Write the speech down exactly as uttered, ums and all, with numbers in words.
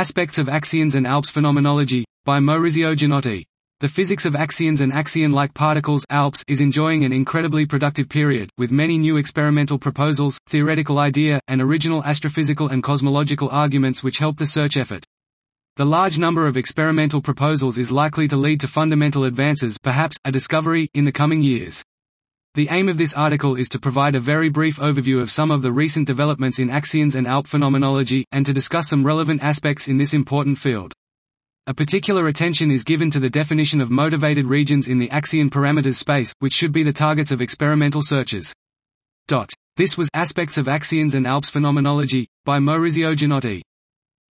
Aspects of Axions and Alps Phenomenology, by Maurizio Gianotti. The physics of axions and axion-like particles (ALPS) is enjoying an incredibly productive period, with many new experimental proposals, theoretical idea, and original astrophysical and cosmological arguments which help the search effort. The large number of experimental proposals is likely to lead to fundamental advances, perhaps a discovery, in the coming years. The aim of this article is to provide a very brief overview of some of the recent developments in axions and Alp phenomenology, and to discuss some relevant aspects in this important field. A particular attention is given to the definition of motivated regions in the axion parameters space, which should be the targets of experimental searches. This was Aspects of Axions and Alps Phenomenology, by Maurizio Gianotti.